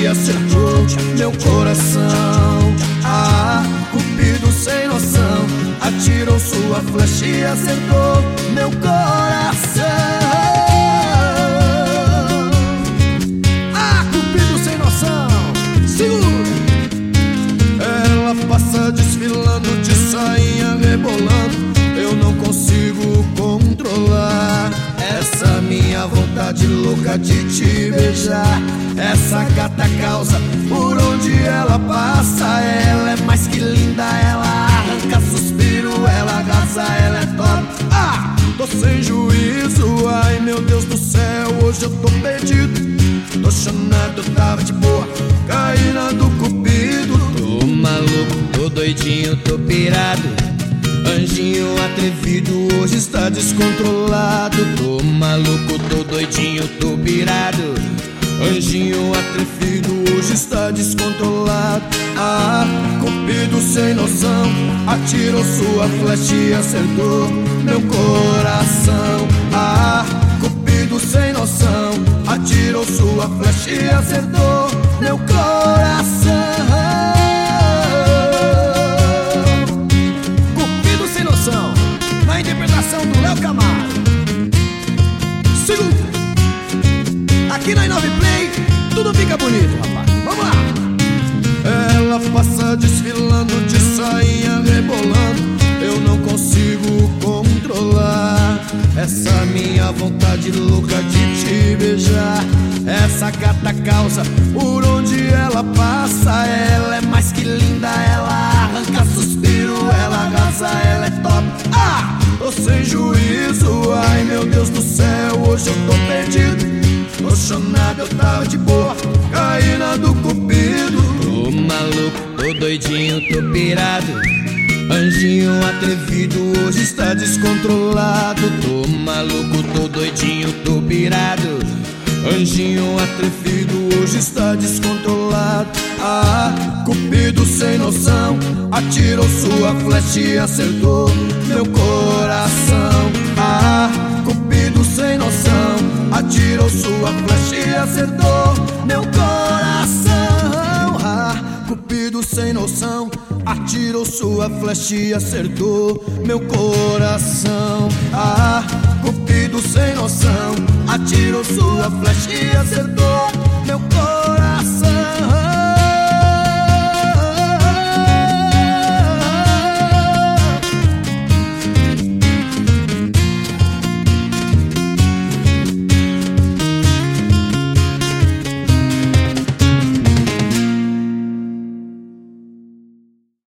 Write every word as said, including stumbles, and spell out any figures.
e acertou meu coração. Ah, Cupido sem noção, atirou sua flecha e acertou meu coração. Ah, Cupido sem noção, segura. Ela passa desfilando de sainha rebolando, eu não consigo controlar essa minha vontade louca de te beijar. Essa gata causa por onde ela passa. Ela é mais que linda, ela arranca suspiro, ela arrasa, ela é top. Ah, tô sem juízo, ai meu Deus do céu, hoje eu tô perdido. Tô chonado, eu tava de boa, caí na do Cupido. Tô maluco, tô doidinho, tô pirado. Anjinho atrevido hoje está descontrolado. Tô maluco, tô doidinho, tô pirado. Anjinho atrevido hoje está descontrolado. Ah, Cupido sem noção, atirou sua flecha e acertou meu coração. Ah, Cupido sem noção, atirou sua flecha e acertou meu coração. Cupido sem noção, na interpretação do Léo Camargo. Segunda. Aqui na Inove Play, tudo fica bonito, rapaz. Vamos lá! Ela passa desfilando de sainha rebolando, eu não consigo controlar essa minha vontade louca de te beijar. Essa gata causa por onde ela passa. Ela é mais que linda, ela arranca suspiro, ela arrasa, ela é top. Ah, tô sem juízo, ai meu Deus do céu, hoje eu tô perdido. Tô chonado, eu tava de boa, caí na do Cupido. Tô maluco, tô doidinho, tô pirado. Anjinho atrevido hoje está descontrolado. Tô maluco, tô doidinho, tô pirado. Anjinho atrevido hoje está descontrolado. Ah, Cupido sem noção, atirou sua flecha e acertou meu coração. Ah, Cupido sem noção, atirou sua flecha e acertou meu coração. Ah, Cupido sem noção, atirou sua flecha e acertou meu coração. Ah, Cupido sem noção, atirou sua flecha e acertou